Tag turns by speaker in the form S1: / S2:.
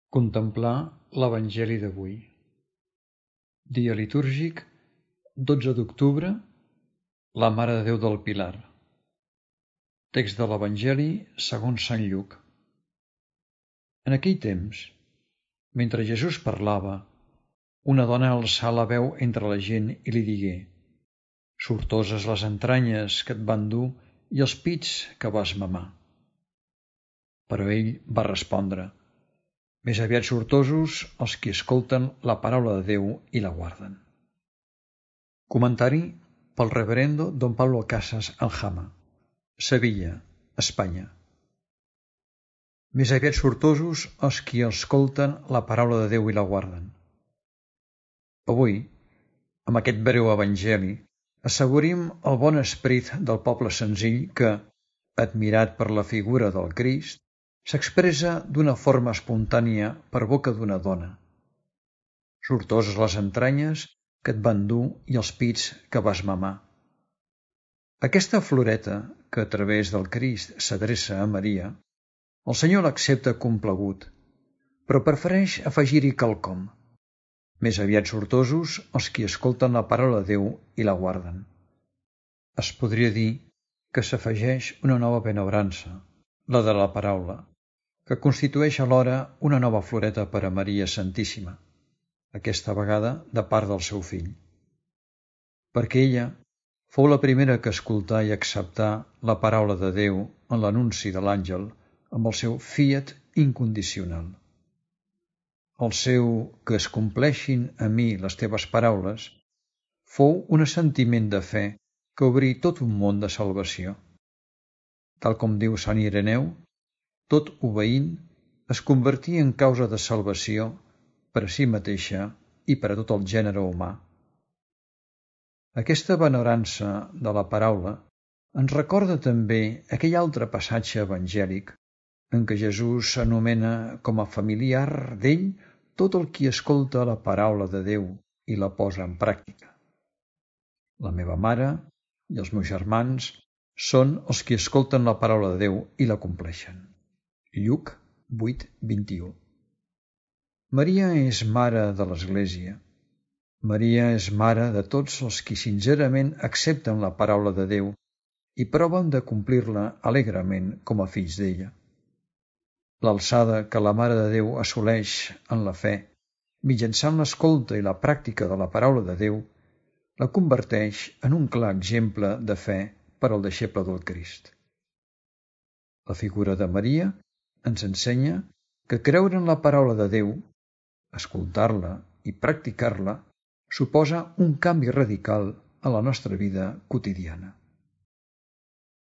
S1: Contemplar l'Evangeli d'avui. Dia litúrgic, 12 d'octubre, la Mare de Déu del Pilar. Text de l'Evangeli segons Sant Lluc. En aquell temps, mentre Jesús parlava, una dona alçà la veu entre la gent i li digué: «Sortoses les entranyes que et van dur i els pits que vas mamar». Però ell va respondre: «Més aviat sortosos els qui escolten la paraula de Déu i la guarden». Comentari pel reverendo Don Pablo Casas Aljama, Sevilla, Espanya. Més aviat sortosos els qui escolten la paraula de Déu i la guarden. Avui, amb aquest breu evangeli, assaborim el bon esperit del poble senzill que, admirat per la figura del Crist, s'expressa d'una forma espontània per boca d'una dona. Sortoses les entranyes que et van dur i els pits que vas mamar. Aquesta floreta, que a través del Crist s'adreça a Maria, el Senyor l'accepta complagut, però prefereix afegir-hi quelcom. Més aviat sortosos els qui escolten la paraula de Déu i la guarden. Es podria dir que s'afegeix una nova benaurança, la de la paraula, que constitueix alhora una nova floreta per a Maria Santíssima, aquesta vegada de part del seu fill. Perquè ella fou la primera que escoltà i acceptà la paraula de Déu en l'anunci de l'àngel amb el seu fiat incondicional. El seu «que es compleixin a mi les teves paraules» fou un assentiment de fe que obrí tot un món de salvació. Tal com diu Sant Ireneu, tot obeint es convertí en causa de salvació per a si mateixa i per a tot el gènere humà. Aquesta benaurança de la paraula ens recorda també aquell altre passatge evangèlic en què Jesús anomena com a familiar d'ell tot el qui escolta la paraula de Déu i la posa en pràctica. La meva mare i els meus germans són els qui escolten la paraula de Déu i la compleixen. Lluc 8:21. Maria és mare de l'Església. Maria és mare de tots els qui sincerament accepten la paraula de Déu i proven de complir-la alegrement com a fills d'ella. L'alçada que la Mare de Déu assoleix en la fe, mitjançant l'escolta i la pràctica de la paraula de Déu, la converteix en un clar exemple de fe per al deixeble del Crist. La figura de Maria ens ensenya que creure en la paraula de Déu, escoltar-la i practicar-la, suposa un canvi radical a la nostra vida quotidiana.